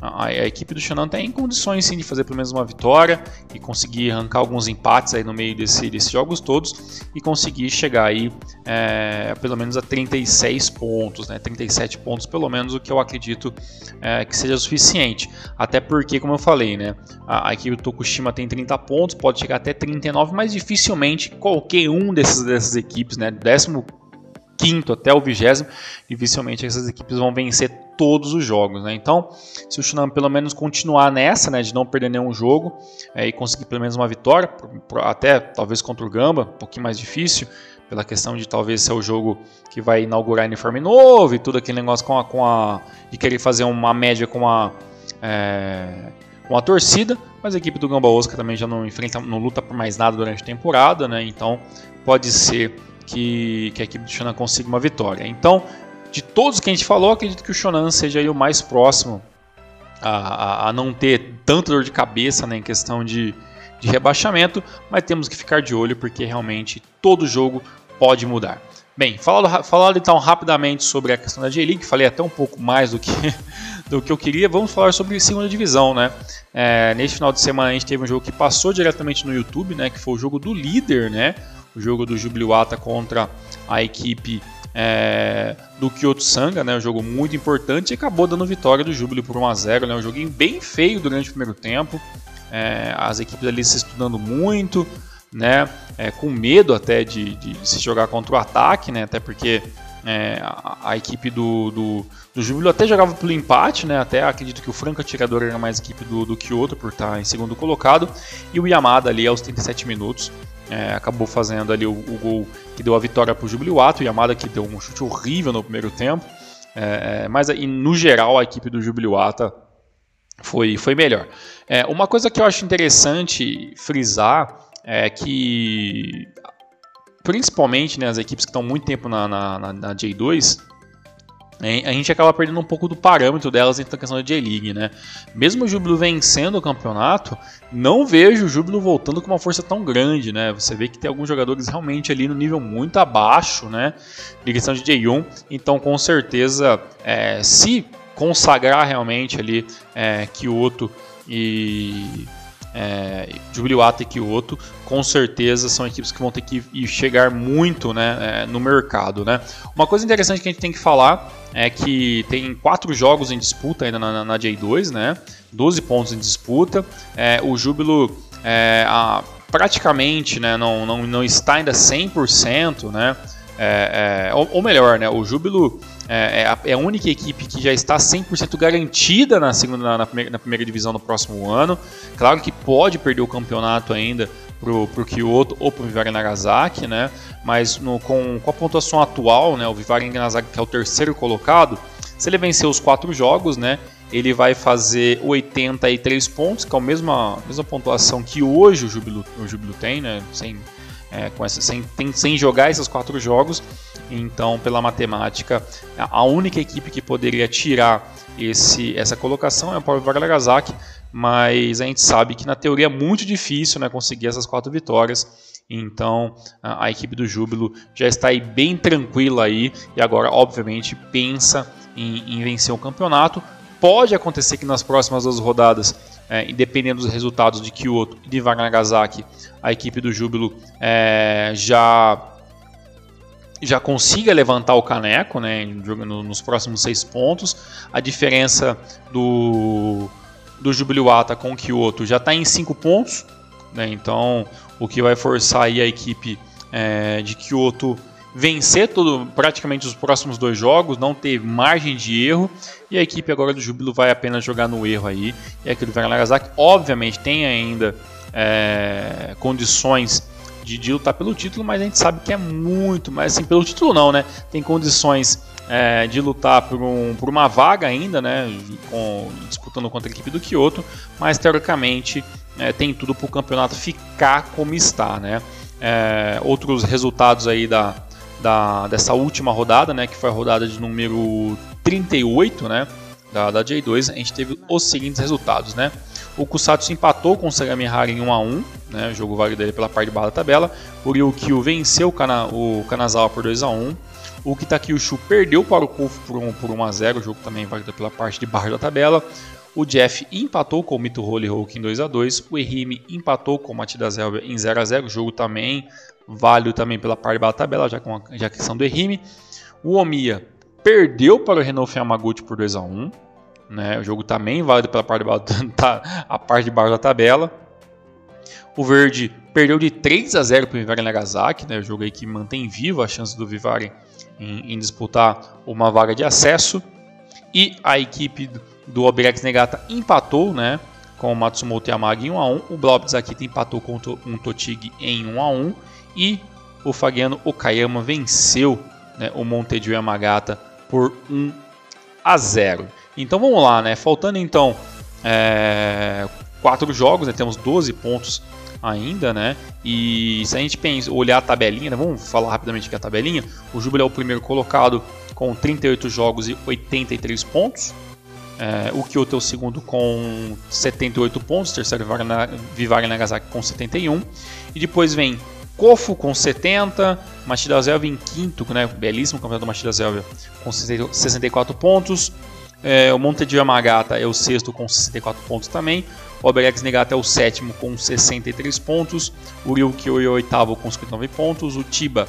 a, a equipe do Shonan tem condições sim de fazer pelo menos uma vitória e conseguir arrancar alguns empates aí no meio desse, desses jogos todos e conseguir chegar aí é, pelo menos a trinta e seis pontos, né? trinta e sete pontos pelo menos, o que eu acredito é, que seja suficiente. Até porque, como eu falei, né, a, a equipe do Tokushima tem trinta pontos, pode chegar até trinta e nove, mas dificilmente qualquer um desses, dessas equipes, né, décimo quinto até o vigésimo, dificilmente essas equipes vão vencer todos os jogos, né? Então, se o Shonan pelo menos continuar nessa, né, de não perder nenhum jogo é, e conseguir pelo menos uma vitória, até talvez contra o Gamba, um pouquinho mais difícil, pela questão de talvez ser o jogo que vai inaugurar uniforme novo e tudo aquele negócio com a, com a de querer fazer uma média com a é, com a torcida, mas a equipe do Gamba Osaka também já não enfrenta, não luta por mais nada durante a temporada, né? Então, pode ser Que, que a equipe do Shonan consiga uma vitória. Então, de todos que a gente falou, acredito que o Shonan seja aí o mais próximo a, a, a não ter tanta dor de cabeça, né, em questão de, de rebaixamento, mas temos que ficar de olho porque realmente todo jogo pode mudar. Bem, falando, falando então rapidamente sobre a questão da J-League, falei até um pouco mais do que, do que eu queria, vamos falar sobre a segunda divisão, né? É, neste final de semana a gente teve um jogo que passou diretamente no YouTube, né, que foi o jogo do líder, né? O jogo do Jubiluata contra a equipe é, do Kyoto Sanga, né? Um jogo muito importante e acabou dando vitória do Júbilo por um a zero, né? Um joguinho bem feio durante o primeiro tempo, é, as equipes ali se estudando muito, né? É, com medo até de, de se jogar contra o ataque, né? Até porque é, a, a equipe do, do, do Júbilo até jogava pelo empate, né? Até acredito que o franco atirador era mais equipe do, do Kyoto por estar em segundo colocado, e o Yamada ali aos trinta e sete minutos É, acabou fazendo ali o, o gol que deu a vitória para o Jubiluato. O Yamada que deu um chute horrível no primeiro tempo, é, mas e, no geral a equipe do Jubiluata foi, foi melhor. É, uma coisa que eu acho interessante frisar é que, principalmente, né, as equipes que estão muito tempo na, na, na, na J dois, a gente acaba perdendo um pouco do parâmetro delas dentro da questão da J-League, né? Mesmo o Júbilo vencendo o campeonato, não vejo o Júbilo voltando com uma força tão grande, né? Você vê que tem alguns jogadores realmente ali no nível muito abaixo, né? De questão de J um, então com certeza, é, se consagrar realmente ali é, Kyoto e... É, Jubiluata e Kyoto, com certeza são equipes que vão ter que chegar muito, né, é, no mercado, né? Uma coisa interessante que a gente tem que falar é que tem quatro jogos em disputa ainda na, na J dois, né? doze pontos em disputa. É, o Júbilo é, a, praticamente, né, não, não, não está ainda cem por cento, né? É, é, ou, ou melhor, né, o Júbilo é, é, a, é a única equipe que já está cem por cento garantida na, segunda, na, na, primeira, na primeira divisão no próximo ano. Claro que pode perder o campeonato ainda para o Kyoto ou para o Vivari Nagasaki, né? Mas no, com, com a pontuação atual, né, o Vivari Nagasaki, que é o terceiro colocado, se ele vencer os quatro jogos, né, ele vai fazer oitenta e três pontos, que é a mesma, mesma pontuação que hoje o Júbilo, o Júbilo tem, né, sem, é, com essa, sem, tem, sem jogar esses quatro jogos. Então, pela matemática, a única equipe que poderia tirar esse, essa colocação é o próprio Vivari Nagasaki, mas a gente sabe que na teoria é muito difícil, né, conseguir essas quatro vitórias. Então a, a equipe do Júbilo já está aí bem tranquila aí, e agora obviamente pensa em, em vencer o campeonato. Pode acontecer que nas próximas duas rodadas, é, dependendo dos resultados de Kyoto e de Vivari Nagasaki, a equipe do Júbilo é, já já consiga levantar o caneco, né, nos próximos seis pontos. A diferença do, do Jubiluata com o Kyoto já está em cinco pontos, né, então o que vai forçar aí a equipe é, de Kyoto vencer todo, praticamente os próximos dois jogos, não ter margem de erro, e a equipe agora do Júbilo vai apenas jogar no erro aí. E aqui do Vivari Nagasaki obviamente tem ainda é, condições De, de lutar pelo título, mas a gente sabe que é muito, mas assim, pelo título não, né? Tem condições é, de lutar por, um, por uma vaga ainda, né? Com, disputando contra a equipe do Kyoto, mas teoricamente é, tem tudo para o campeonato ficar como está, né? É, outros resultados aí da, da, dessa última rodada, né? Que foi a rodada de número trinta e oito, né? Da, da J dois, a gente teve os seguintes resultados, né? O Kusatsu empatou com o Sagamihara em um a um, né, o jogo válido dele pela parte de baixo da tabela. O Ryukyu venceu o, Kana, o Kanazawa por dois a um. O Kitakyushu perdeu para o Kofu por um, por um a zero, o jogo também válido pela parte de baixo da tabela. O Jeff empatou com o Mito Hollyhock em dois a dois. O Ehime empatou com o Matida Zelvia em zero a zero. O jogo também válido também pela parte da tabela, já, com a, já que são do Ehime. O Omiya perdeu para o Renouf Yamaguchi por dois a um. Né? O jogo também válido pela parte de, tá, a parte de baixo da tabela. O Verde perdeu de três a zero para o Vivare Nagasaki. Né? O jogo aí que mantém viva a chance do Vivare em, em disputar uma vaga de acesso. E a equipe do Oberex Negata empatou, né, com o Matsumoto Yamaga em um a um. O Blobs Akita empatou com o Totig em um a um. E o Fagiano Okayama venceu, né, o Montedio Yamagata por um a zero. Então vamos lá, né? Faltando então é, quatro jogos, né? Temos doze pontos ainda, né? E se a gente pensa, olhar a tabelinha, né? Vamos falar rapidamente aqui a tabelinha. O Júbilo é o primeiro colocado com trinta e oito jogos e oitenta e três pontos. É, o Kyoto é o segundo com setenta e oito pontos. Terceiro, Vivare Nagasaki com setenta e um. E depois vem Kofu com setenta. Machida Zelvia em quinto, né? Belíssimo campeonato do Machida Zelvia com sessenta e quatro pontos. É, o Montedio Yamagata é o sexto com sessenta e quatro pontos também. O Oberex Negata é o sétimo com sessenta e três pontos. O Ryukyu é o oitavo com cinquenta e nove pontos. O Chiba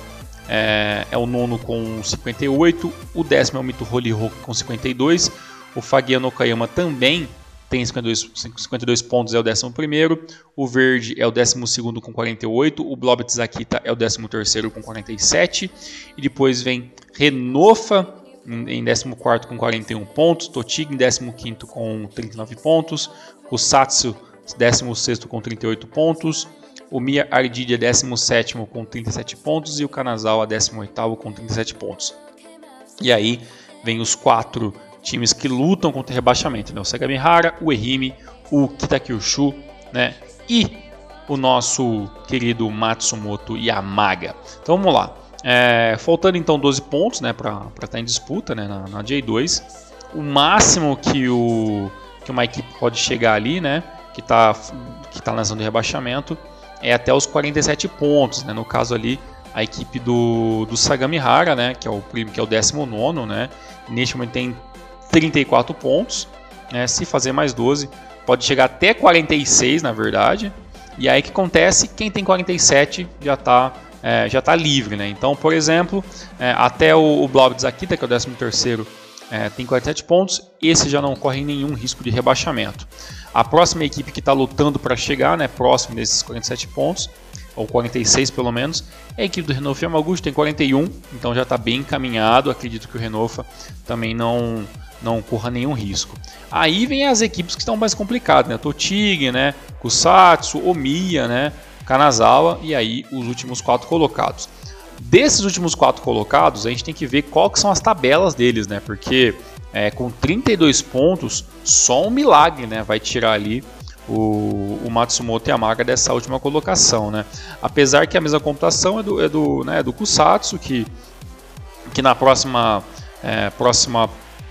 é, é o nono com cinquenta e oito. O décimo é o Mito Hollyhock com cinquenta e dois. O Fagiano Okayama também tem cinquenta e dois, cinquenta e dois pontos, é o décimo primeiro. O Verde é o décimo segundo com quarenta e oito. O Blobs Akita é o décimo terceiro com quarenta e sete. E depois vem Renofa em décimo quarto com quarenta e um pontos. Totig em décimo quinto com trinta e nove pontos. Kusatsu décimo sexto com trinta e oito pontos. O Miya Ardid é décimo sétimo com trinta e sete pontos. E o Kanazawa décimo oitavo com trinta e sete pontos. E aí vem os quatro times que lutam contra o rebaixamento, né? O Sagamihara, o Ehime, o Kitakyushu, né? E o nosso querido Matsumoto Yamaga. Então vamos lá. É, faltando então doze pontos, né, para estar em disputa, né, na, na J dois. O máximo que, o, que uma equipe pode chegar ali, né, que está que tá na zona de rebaixamento, é até os quarenta e sete pontos. Né? No caso ali, a equipe do, do Sagamihara, né, que é o que é o décimo nono, né, neste momento tem trinta e quatro pontos, né? Se fazer mais doze, pode chegar até quarenta e seis, na verdade. E aí o que acontece? Quem tem quarenta e sete já está é, já tá livre, né? Então, por exemplo, é, até o, o Blobs Akita, que é o décimo terceiro, é, tem quarenta e sete pontos. Esse já não corre nenhum risco de rebaixamento. A próxima equipe que está lutando para chegar, né, próximo desses quarenta e sete pontos, ou quarenta e seis pelo menos, é a equipe do Renouf Yamaguchi, tem quarenta e um, então já está bem encaminhado. Acredito que o Renofa também não não corra nenhum risco. Aí vem as equipes que estão mais complicadas, né? Totig, né? Kusatsu, Omiya, né? Kanazawa, e aí os últimos quatro colocados. Desses últimos quatro colocados, a gente tem que ver qual que são as tabelas deles, né? Porque é, com trinta e dois pontos, só um milagre, né, vai tirar ali o, o Matsumoto Yamaga dessa última colocação, né? Apesar que a mesma computação é do, é do, né, do Kusatsu, que, que na próxima, é, próxima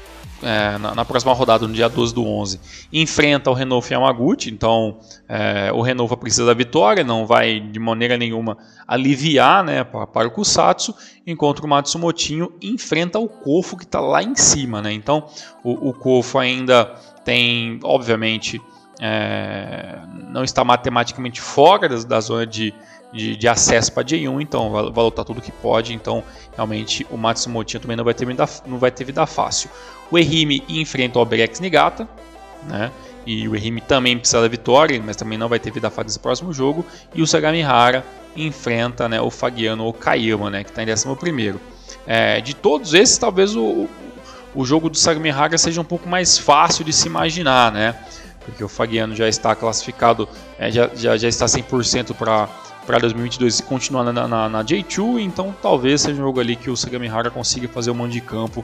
É, na, na próxima rodada, no dia doze do onze, enfrenta o Renouf Yamaguchi. Então é, o Renouf precisa da vitória, não vai de maneira nenhuma aliviar, né, para, para o Kusatsu, enquanto o Matsumotinho enfrenta o Kofu, que está lá em cima, né? Então o, o Kofu ainda tem, obviamente, é, não está matematicamente fora da, da zona de De, de acesso para J um, então vai, vai lutar tudo que pode. Então realmente o Matsumoto também não vai ter vida, não vai ter vida fácil. O Ehime enfrenta o Oberex Negata, né? E o Ehime também precisa da vitória, mas também não vai ter vida fácil nesse próximo jogo. E o Sagamihara enfrenta, né, o Fagiano Okayama, né, que está em décimo primeiro. É, de todos esses, talvez o, o jogo do Sagamihara seja um pouco mais fácil de se imaginar, né? Porque o Fagiano já está classificado, é, já, já, já está cem por cento para para dois mil e vinte e dois continuar na, na, na J dois, então talvez seja um jogo ali que o Sagamihara consiga fazer o mando de campo,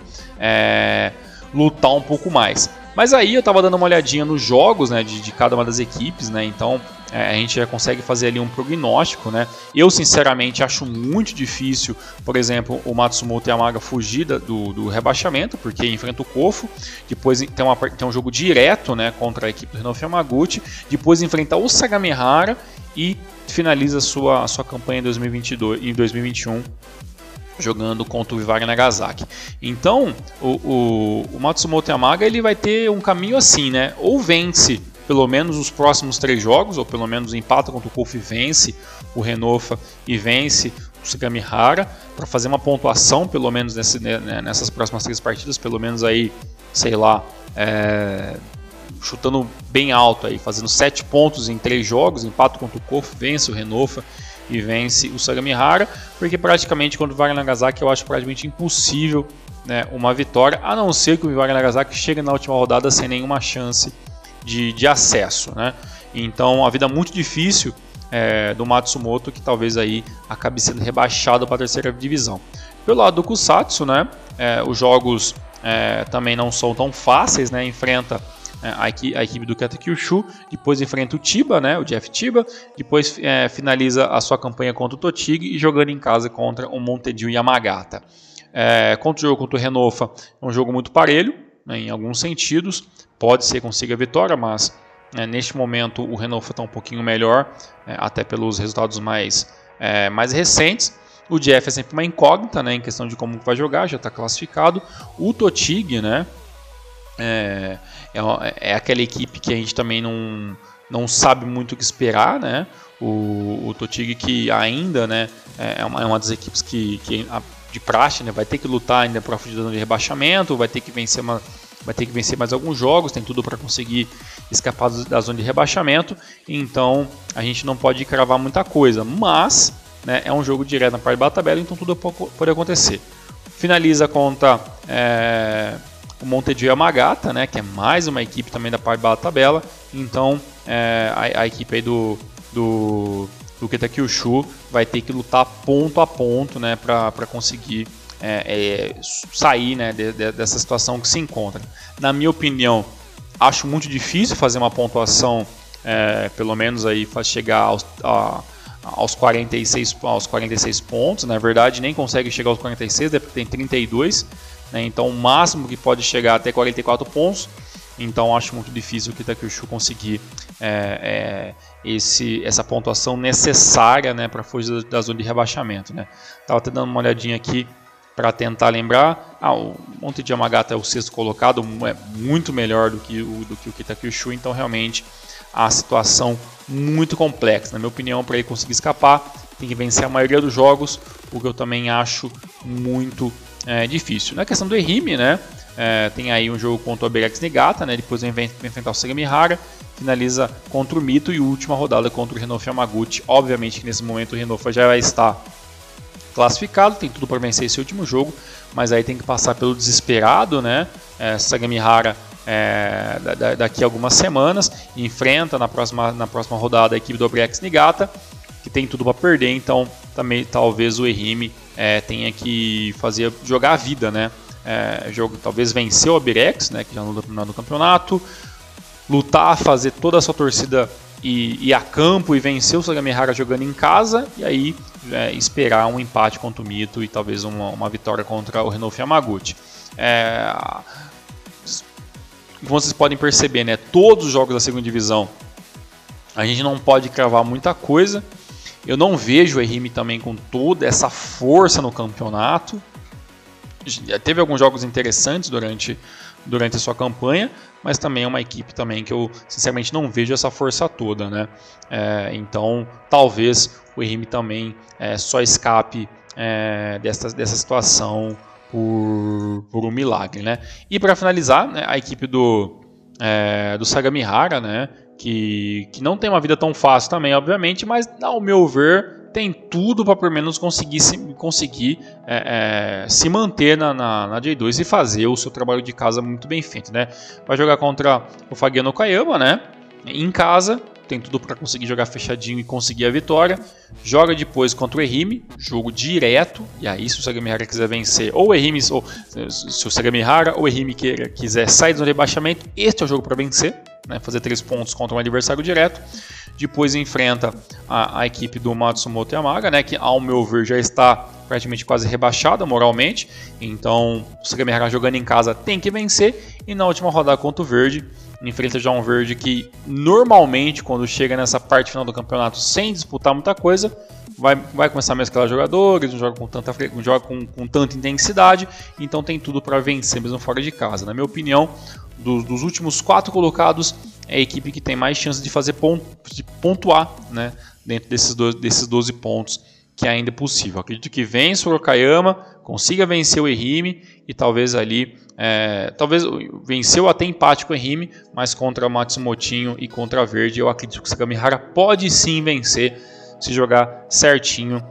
é, lutar um pouco mais. Mas aí eu estava dando uma olhadinha nos jogos, né, de, de cada uma das equipes, né, então é, a gente já consegue fazer ali um prognóstico, né. Eu sinceramente acho muito difícil, por exemplo, o Matsumoto Yamaga fugir do, do rebaixamento, porque enfrenta o Kofu, depois tem, uma, tem um jogo direto, né, contra a equipe do Renouf Yamaguchi, depois enfrenta o Sagamihara e finaliza a sua, a sua campanha em dois mil e vinte e dois, em dois mil e vinte e um jogando contra o Vivari Nagasaki. Então, o, o, o Matsumoto Yamaga ele vai ter um caminho assim, né? Ou vence pelo menos os próximos três jogos, ou pelo menos empata contra o Kofi, vence o Renofa e vence o Sagamihara, para fazer uma pontuação, pelo menos nesse, né, nessas próximas três partidas, pelo menos aí, sei lá, é, chutando bem alto aí, fazendo sete pontos em três jogos, empata contra o Kofi, vence o Renofa e vence o Sagamihara, porque praticamente contra o Vivari Nagasaki eu acho praticamente impossível, né, uma vitória, a não ser que o Vivari Nagasaki chegue na última rodada sem nenhuma chance de, de acesso, né? Então a vida é muito difícil é, do Matsumoto, que talvez aí acabe sendo rebaixado para a terceira divisão. Pelo lado do Kusatsu, né, é, os jogos é, também não são tão fáceis, né? Enfrenta A equipe, a equipe do Katakyushu, depois enfrenta o Chiba, né, o Jeff Chiba, depois é, finaliza a sua campanha contra o Totig e jogando em casa contra o Montedio Yamagata. É, contra o jogo contra o Renofa, é um jogo muito parelho, né, em alguns sentidos, pode ser que consiga a vitória, mas é, neste momento o Renofa está um pouquinho melhor, é, até pelos resultados mais, é, mais recentes. O Jeff é sempre uma incógnita, né, em questão de como vai jogar, já está classificado. O Totig, né, É, é, é aquela equipe que a gente também não, não sabe muito o que esperar, né? O, o Totig, que ainda, né, é, uma, é uma das equipes que, que de praxe, né, vai ter que lutar ainda para a zona de rebaixamento, vai ter que vencer uma, vai ter que vencer mais alguns jogos, tem tudo para conseguir escapar da zona de rebaixamento. Então a gente não pode cravar muita coisa, mas, né, é um jogo direto na parte de tabela, então tudo pode acontecer. Finaliza contra é, o Montedio Yamagata, né, que é mais uma equipe também da parte da tabela. Então é, a, a equipe aí do, do, do Katakyushu vai ter que lutar ponto a ponto, né, para conseguir é, é, sair, né, de, de, dessa situação que se encontra. Na minha opinião, acho muito difícil fazer uma pontuação, é, pelo menos aí chegar aos, a, aos, quarenta e seis, aos quarenta e seis pontos. Na verdade, nem consegue chegar aos quarenta e seis, porque tem trinta e dois. Né, então o máximo que pode chegar até quarenta e quatro pontos. Então acho muito difícil o Kitakyushu conseguir é, é, esse, essa pontuação necessária, né, para fugir da zona de rebaixamento. Né. Estava até dando uma olhadinha aqui para tentar lembrar. Ah, o Montedio Yamagata é o sexto colocado, é muito melhor do que o, do que o Kitakyushu. Então realmente a situação muito complexa. Na minha opinião, para ele conseguir escapar, tem que vencer a maioria dos jogos, o que eu também acho muito É, difícil. Na questão do Ehime, né, é, tem aí um jogo contra o Aberex Niigata, né, depois vem, vem enfrentar o Sagamihara, finaliza contra o Mito e última rodada contra o Renofa Yamaguchi. Obviamente que nesse momento o Renofa já vai estar classificado, tem tudo para vencer esse último jogo, mas aí tem que passar pelo desesperado, né, é, Sagamihara é, da, daqui a algumas semanas, e enfrenta na próxima, na próxima rodada a equipe do Aberex Niigata, que tem tudo para perder. Então também talvez o Ehime é, tenha que fazer jogar a vida, né? É, jogo, talvez vencer o Aberex, né, que já não no campeonato, lutar, fazer toda a sua torcida ir, ir a campo e vencer o Sagamihara jogando em casa, e aí é, esperar um empate contra o Mito e talvez uma, uma vitória contra o Renofa Yamaguchi. É, como vocês podem perceber, né, todos os jogos da segunda divisão a gente não pode cravar muita coisa. Eu não vejo o Ehime também com toda essa força no campeonato. Teve alguns jogos interessantes durante, durante a sua campanha, mas também é uma equipe também que eu sinceramente não vejo essa força toda, né? É, então talvez o Ehime também é, só escape é, dessa, dessa situação por, por um milagre, né? E para finalizar, né, a equipe do, é, do Sagamihara, né? Que, que não tem uma vida tão fácil também, obviamente, mas ao meu ver tem tudo para pelo menos conseguir se, conseguir, é, é, se manter na, na, na J dois e fazer o seu trabalho de casa muito bem feito, né? Vai jogar contra o Fagiano Okayama, né? Em casa, tem tudo para conseguir jogar fechadinho e conseguir a vitória. Joga depois contra o Ehime, jogo direto, e aí se o Sagamihara quiser vencer, ou o Ehime, ou se o Sagamihara ou o Ehime quiser sair do rebaixamento, este é o jogo para vencer. Né, fazer três pontos contra um adversário direto. Depois enfrenta a, a equipe do Matsumoto Yamaga, né, que ao meu ver já está praticamente quase rebaixada moralmente. Então o Sagamihara jogando em casa tem que vencer. E na última rodada contra o Verde, enfrenta já um verde que normalmente quando chega nessa parte final do campeonato sem disputar muita coisa, vai, vai começar a mesclar jogadores, não joga com tanta, não joga com, com tanta intensidade, então tem tudo para vencer mesmo fora de casa. Na minha opinião, dos, dos últimos quatro colocados, é a equipe que tem mais chance de fazer ponto, de pontuar, né, dentro desses, doze, desses doze pontos que ainda é possível. Acredito que vença o Okayama, consiga vencer o Ehime e talvez ali, é, talvez venceu até empate com o Ehime, mas contra o Matsumotinho e contra a Verde eu acredito que o Sagamihara pode sim vencer se jogar certinho,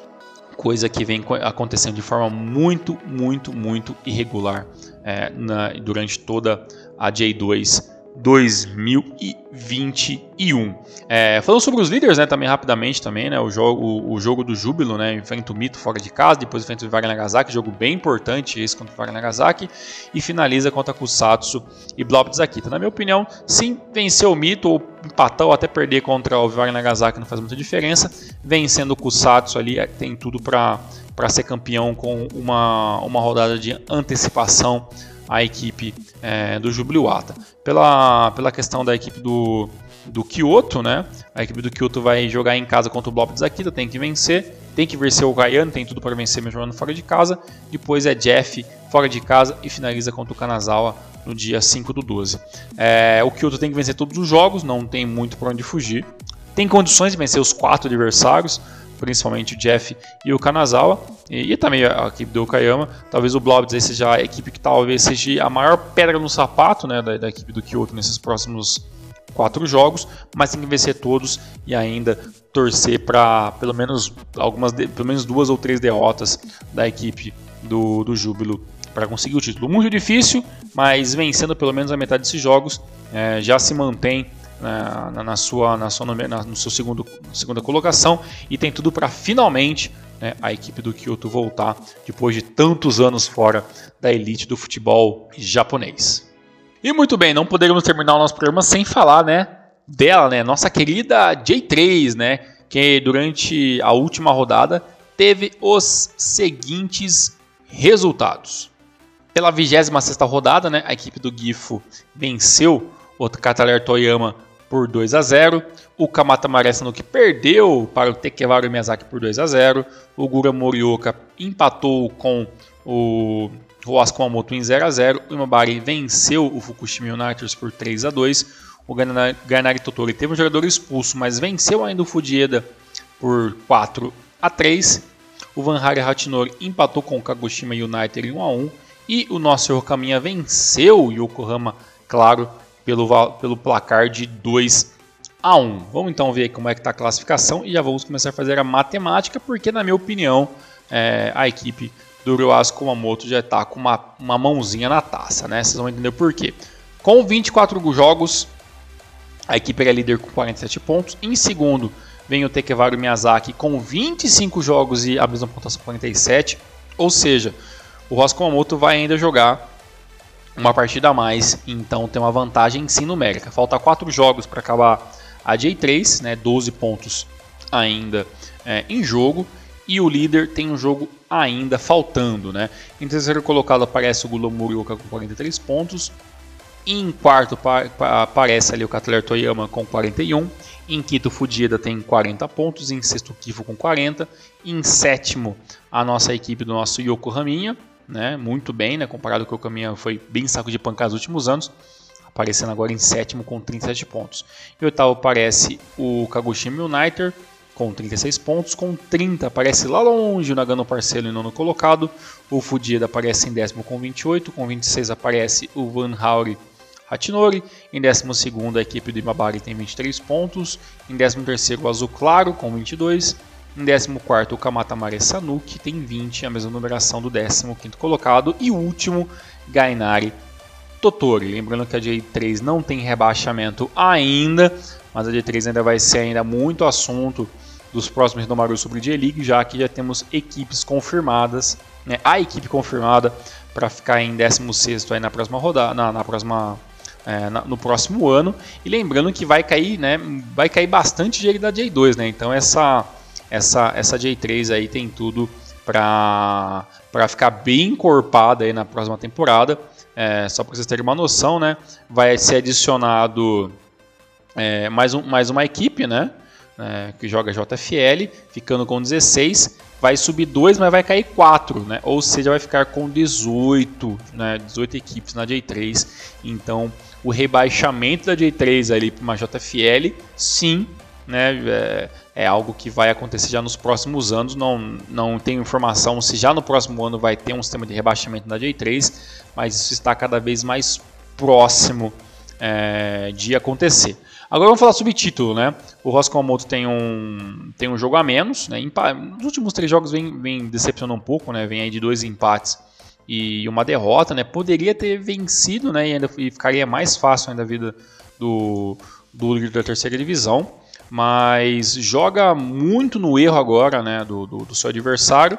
coisa que vem acontecendo de forma muito, muito, muito irregular é, na, durante toda a J dois dois mil e vinte e um. É, falando sobre os líderes, né, também rapidamente também, né, o jogo, o, o jogo do Júbilo, né, enfrenta o Mito fora de casa, depois enfrenta o Vivar Nagasaki, jogo bem importante esse contra o Vivar Nagasaki, e finaliza contra Kusatsu e Blob Zakita. Na minha opinião, sim, vencer o Mito ou empatar ou até perder contra o Vivar Nagasaki não faz muita diferença. Vencendo o Kusatsu ali tem tudo para para ser campeão com uma, uma rodada de antecipação a equipe é, do Jubiluata. Pela, pela questão da equipe do, do Kyoto, né? A equipe do Kyoto vai jogar em casa contra o Blob Zakita, tem que vencer, tem que vencer o Gaiano, tem tudo para vencer mesmo jogando fora de casa. Depois é Jeff fora de casa e finaliza contra o Kanazawa no dia cinco do doze. É, o Kyoto tem que vencer todos os jogos, não tem muito para onde fugir. Tem condições de vencer os quatro adversários, principalmente o Jeff e o Kanazawa, e, e também a, a equipe do Okayama. Talvez o Blobs seja a equipe que talvez seja a maior pedra no sapato, né, da, da equipe do Kyoto nesses próximos quatro jogos, mas tem que vencer todos e ainda torcer para pelo menos algumas, pelo menos duas ou três derrotas da equipe do, do Júbilo para conseguir o título. Muito difícil, mas vencendo pelo menos a metade desses jogos, é, já se mantém Na, na, sua, na sua na, no seu segundo segunda colocação e tem tudo para finalmente, né, a equipe do Kyoto voltar depois de tantos anos fora da elite do futebol japonês. E muito bem, não poderíamos terminar o nosso programa sem falar, né, dela, né, nossa querida J três, né, que durante a última rodada teve os seguintes resultados. Pela vigésima sexta rodada, né, a equipe do Gifu venceu o Cataler Toyama por dois a zero, o Kamata Maresanuki perdeu para o Takewaru Miyazaki por dois a zero, o Gura Morioka empatou com o Roas Kumamoto em zero a zero, o Imabari venceu o Fukushima Uniteds por três a dois, o Gainari Totori teve um jogador expulso, mas venceu ainda o Fujieda por quatro a três, o Vanhari Hachinori empatou com o Kagoshima United em um a um, e o nosso Okamiya venceu o Yokohama, claro, Pelo, pelo placar de dois a um. Vamos então ver como é que está a classificação e já vamos começar a fazer a matemática, porque na minha opinião é, a equipe do Roas Kumamoto já está com uma, uma mãozinha na taça, né? Vocês vão entender o porquê. Com vinte e quatro jogos, a equipe é líder com quarenta e sete pontos. Em segundo vem o Takewaru Miyazaki com vinte e cinco jogos e a mesma pontuação quarenta e sete. Ou seja, o Roas Kumamoto vai ainda jogar uma partida a mais, então tem uma vantagem sim numérica. Falta quatro jogos para acabar a J três, né, doze pontos ainda é, em jogo, e o líder tem um jogo ainda faltando, né? Em terceiro colocado aparece o Gura Morioka com quarenta e três pontos, em quarto aparece ali o Cataler Toyama com quarenta e um, em quinto o Fujieda tem quarenta pontos, em sexto o Kifo com quarenta, em sétimo a nossa equipe do nosso Yokohama, né, muito bem, né, comparado com o Okamiya, foi bem saco de pancada nos últimos anos, aparecendo agora em sétimo com trinta e sete pontos. Em oitavo aparece o Kagoshima United com trinta e seis pontos, com trinta aparece lá longe o Nagano Parceiro em nono colocado, o Fujieda aparece em décimo com vinte e oito, com vinte e seis aparece o Vanhari Hachinori, em décimo segundo a equipe do Imabari tem vinte e três pontos, em décimo terceiro o Azul Claro com vinte e dois, em décimo quarto o Kamata Maresanuki tem vinte, a mesma numeração do décimo quinto colocado, e o último Gainari Totori. Lembrando que a J três não tem rebaixamento ainda, mas a J três ainda vai ser ainda muito assunto dos próximos Hinomaru sobre J-League, já que já temos equipes confirmadas, né, a equipe confirmada para ficar em décimo sexto aí na próxima rodada, na, na próxima É, no próximo ano. E lembrando que vai cair, né, vai cair bastante dinheiro da J dois, né? Então essa essa essa J três aí tem tudo para para ficar bem encorpada aí na próxima temporada. é, só para vocês terem uma noção, né, vai ser adicionado é, mais, um, mais uma equipe, né, é, que joga J F L, ficando com dezesseis, vai subir dois, mas vai cair quatro, né, ou seja, vai ficar com dezoito, né, dezoito equipes na J três. Então, o rebaixamento da J três ali para uma J F L, sim, né, é, é algo que vai acontecer já nos próximos anos. Não, não tenho informação se já no próximo ano vai ter um sistema de rebaixamento da J três, mas isso está cada vez mais próximo é, de acontecer. Agora vamos falar sobre título, né? O Roscoe Kawamoto tem um, tem um jogo a menos, né? Nos últimos três jogos vem, vem decepcionando um pouco, né? Vem aí de dois empates e uma derrota, né? Poderia ter vencido, né? E ainda e ficaria mais fácil ainda a vida do, do líder da terceira divisão, mas joga muito no erro agora, né? Do, do, do seu adversário.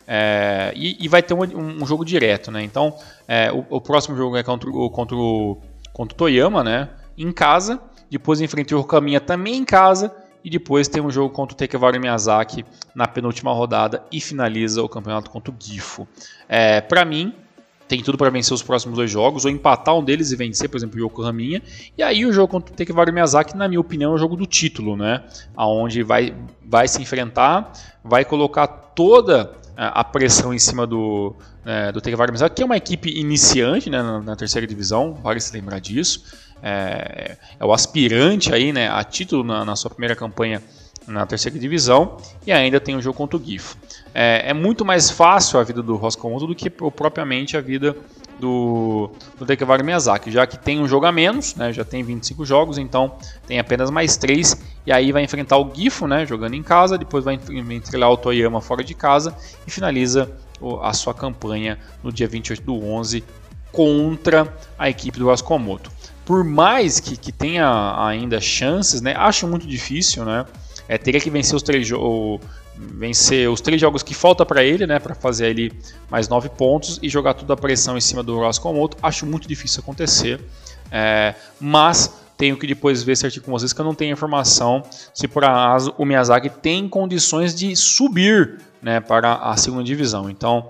É, e, e vai ter um, um jogo direto, né? Então é, o, o próximo jogo é contra, o, contra, o, contra o Toyama, né? Em casa. Depois enfrenta o Okamiya também em casa. E depois tem um jogo contra o Takewaru Miyazaki na penúltima rodada e finaliza o campeonato contra o Gifu. É, para mim, tem tudo para vencer os próximos dois jogos, ou empatar um deles e vencer, por exemplo, o Yokohama. E aí o jogo contra o Takewaru Miyazaki, na minha opinião, é o jogo do título, né? Onde vai, vai se enfrentar, vai colocar toda a pressão em cima do, é, do Takewaru Miyazaki, que é uma equipe iniciante, né, na, na terceira divisão, vale se lembrar disso. É, é o aspirante aí, né, a título na, na sua primeira campanha na terceira divisão, e ainda tem o jogo contra o Gifu. É, é muito mais fácil a vida do Roscoe Kawamoto do que propriamente a vida do, do Takewaru Miyazaki, já que tem um jogo a menos, né, já tem vinte e cinco jogos, então tem apenas mais três, e aí vai enfrentar o Gifu, né, jogando em casa, depois vai enfrentar o Toyama fora de casa e finaliza a sua campanha no dia vinte e oito do onze contra a equipe do Roscoe Kawamoto. Por mais que, que tenha ainda chances, né, acho muito difícil, né, é, teria que vencer os três, ou, vencer os três jogos que falta para ele, né, para fazer ali mais nove pontos e jogar toda a pressão em cima do Roscoe Kawamoto. Acho muito difícil acontecer, é, mas tenho que depois ver certinho com vocês que eu não tenho informação se por acaso o Miyazaki tem condições de subir, né, para a segunda divisão. Então,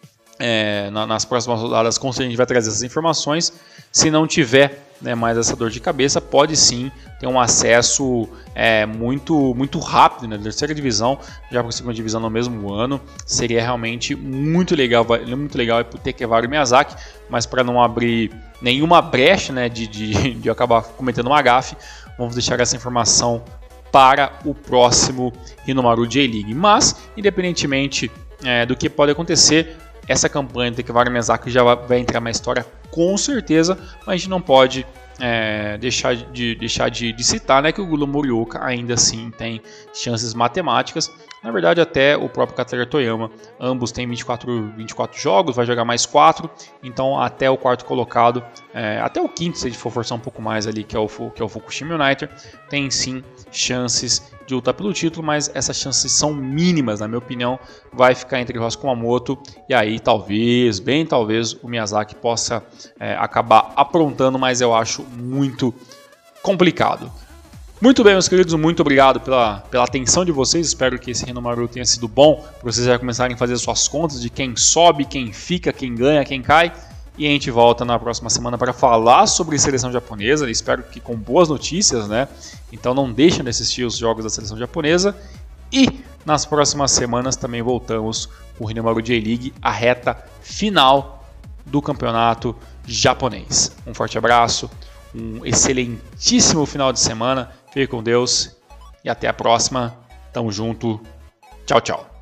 é, na, nas próximas rodadas, com certeza a gente vai trazer essas informações. Se não tiver, né, mais essa dor de cabeça, pode sim ter um acesso é, muito, muito rápido, né, da terceira divisão já para a segunda divisão no mesmo ano. Seria realmente muito legal, muito legal para o Takewaru Miyazaki, mas para não abrir nenhuma brecha, né, de, de, de acabar cometendo uma gafe, vamos deixar essa informação para o próximo Hinomaru J-League. Mas, independentemente é, do que pode acontecer, essa campanha do Takewaru Miyazaki já vai entrar na história com certeza, mas a gente não pode é, deixar, de, deixar de, de citar, né, que o Gula Morioka ainda assim tem chances matemáticas. Na verdade, até o próprio Katsura Toyama, ambos têm vinte e quatro, vinte e quatro jogos, vai jogar mais quatro, então até o quarto colocado, é, até o quinto, se a gente for forçar um pouco mais ali, que é o, que é o Fukushima United, tem sim chances de lutar pelo título, mas essas chances são mínimas, na minha opinião. Vai ficar entre o Roscoe Kawamoto e aí talvez, bem talvez, o Miyazaki possa é, acabar aprontando, mas eu acho muito complicado. Muito bem, meus queridos, muito obrigado pela, pela atenção de vocês. Espero que esse Hinomaru tenha sido bom para vocês já começarem a fazer suas contas de quem sobe, quem fica, quem ganha, quem cai. E a gente volta na próxima semana para falar sobre seleção japonesa. Espero que com boas notícias, né? Então não deixem de assistir os jogos da seleção japonesa. E nas próximas semanas também voltamos com o Hinomaru J-League, a reta final do campeonato japonês. Um forte abraço, um excelentíssimo final de semana. Fique com Deus e até a próxima. Tamo junto. Tchau, tchau.